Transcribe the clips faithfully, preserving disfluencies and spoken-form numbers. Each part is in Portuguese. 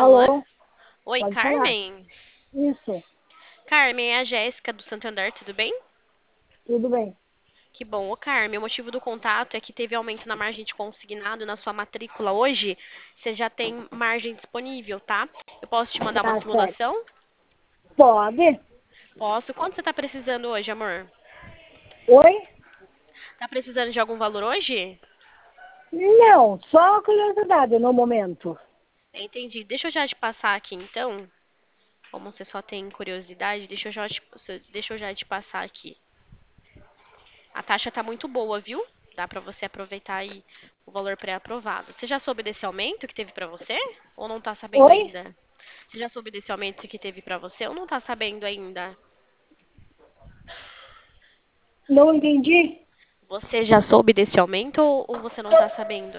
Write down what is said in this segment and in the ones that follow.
Alô? Alô? Oi, Pode falar. Carmen? Isso, Carmen, é a Jéssica do Santander, tudo bem? tudo bem. Que bom. Ô, Carmen, o motivo do contato é que teve aumento na margem de consignado na sua matrícula hoje. Você já tem margem disponível, tá? Eu posso te mandar uma Tá certo. simulação? Pode? Posso. Quanto você tá precisando hoje, amor? Oi? Tá precisando de algum valor hoje? Não, só curiosidade no momento. Entendi. Deixa eu já te passar aqui, então. Como você só tem curiosidade, deixa eu já te, deixa eu já te passar aqui. A taxa tá muito boa, viu? Dá pra você aproveitar aí o valor pré-aprovado. Você já soube desse aumento que teve pra você? Ou não tá sabendo Oi? ainda? Você já soube desse aumento que teve pra você ou não tá sabendo ainda? Não entendi? Você já soube desse aumento ou ou você não tá sabendo?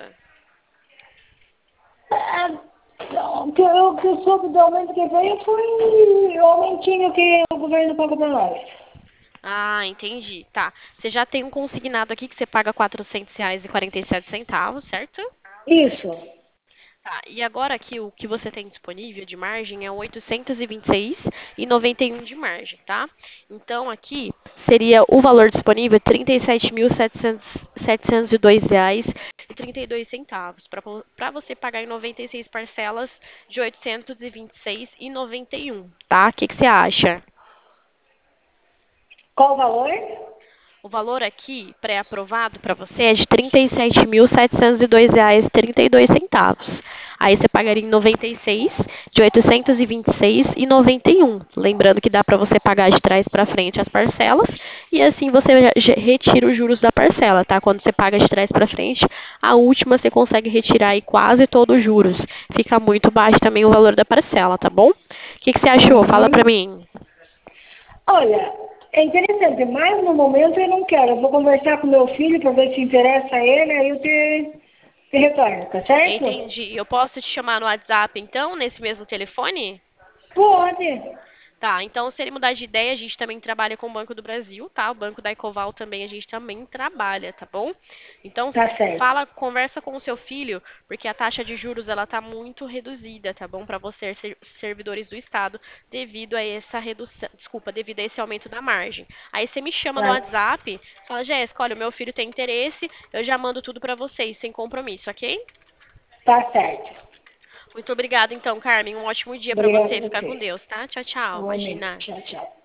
Ah, o que eu, o que eu soube do aumento que veio foi o aumentinho que o governo pagou pra nós. Ah, entendi. Tá. Você já tem um consignado aqui que você paga quatrocentos reais e quarenta e sete centavos, certo? Isso. Tá, e agora aqui o que você tem disponível de margem é oitocentos e vinte e seis reais e noventa e um de margem, tá? Então aqui seria o valor disponível trinta e sete mil setecentos e dois reais e trinta e dois centavos para você pagar em noventa e seis parcelas de oitocentos e vinte e seis reais e noventa e um, tá? O que que você acha? Qual o valor? O valor aqui, pré-aprovado para você, é de trinta e sete mil setecentos e dois reais e trinta e dois centavos. Aí você pagaria em noventa e seis, de oitocentos e vinte e seis e noventa e um. Lembrando que dá para você pagar de trás para frente as parcelas e assim você já- já retira os juros da parcela, tá? Quando você paga de trás para frente, a última você consegue retirar aí quase todos os juros. Fica muito baixo também o valor da parcela, tá bom? O que que você achou? Fala para Uhum. mim. Olha, é interessante, mas no momento eu não quero. Eu vou conversar com meu filho para ver se interessa a ele, aí eu te, te retorno, tá certo? Entendi. Eu posso te chamar no WhatsApp então, nesse mesmo telefone? Pode. Tá, então se ele mudar de ideia, a gente também trabalha com o Banco do Brasil, tá? O Banco da Ecoval também a gente também trabalha, tá bom? Então Tá certo. fala, conversa com o seu filho, porque a taxa de juros ela tá muito reduzida, tá bom? Para você ser- servidores do estado, devido a essa redução, desculpa, devido a esse aumento da margem. Aí você me chama no Tá, WhatsApp, fala, Jéssica, olha, o meu filho tem interesse, eu já mando tudo para vocês, sem compromisso, ok? tá certo. Muito obrigada então, Carmen. Um ótimo dia para Obrigada você. a Fica com você. Deus, tá? Tchau, tchau. Igualmente. Imagina. Tchau, tchau.